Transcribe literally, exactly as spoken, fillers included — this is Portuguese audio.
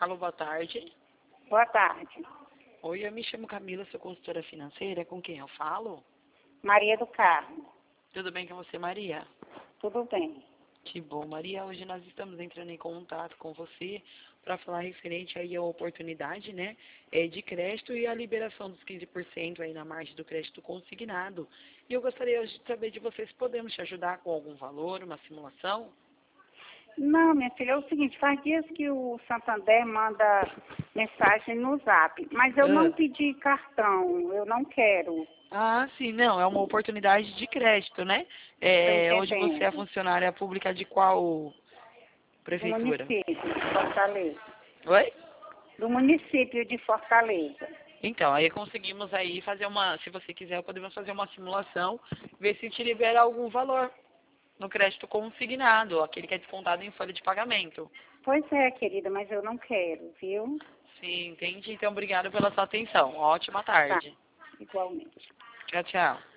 Alô, boa tarde. Boa tarde. Oi, eu me chamo Camila, sou consultora financeira. Com quem eu falo? Maria do Carmo. Tudo bem com você, Maria? Tudo bem. Que bom, Maria. Hoje nós estamos entrando em contato com você para falar referente aí à oportunidade, né, eh, de crédito e a liberação dos quinze por cento aí na margem do crédito consignado. E eu gostaria hoje de saber de vocês se podemos te ajudar com algum valor, uma simulação? Não, minha filha, é o seguinte, faz dias que o Santander manda mensagem no Zap, mas eu não Ah. pedi cartão, eu não quero. Ah, sim, não, é uma oportunidade de crédito, né? Estou É, hoje você é entendendo. funcionária pública de qual Do prefeitura? município de Fortaleza. Oi? Do município de Fortaleza. Então, aí conseguimos aí fazer uma, se você quiser, podemos fazer uma simulação, ver se te libera algum valor no crédito consignado, aquele que é descontado em folha de pagamento. Pois é, querida, mas eu não quero, viu? Sim, entendi. Então, obrigado pela sua atenção. Ótima Tá, tarde. igualmente. Tchau, tchau.